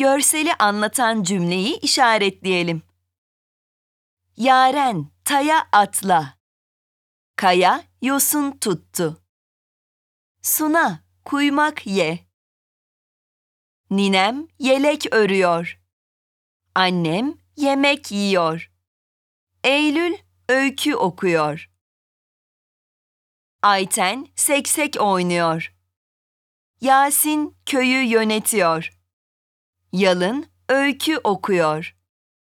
Görseli anlatan cümleyi işaretleyelim. Yaren taya atla. Kaya yosun tuttu. Suna kuymak ye. Ninem yelek örüyor. Annem yemek yiyor. Eylül öykü okuyor. Ayten seksek oynuyor. Yasin köyü yönetiyor. Yalın öykü okuyor.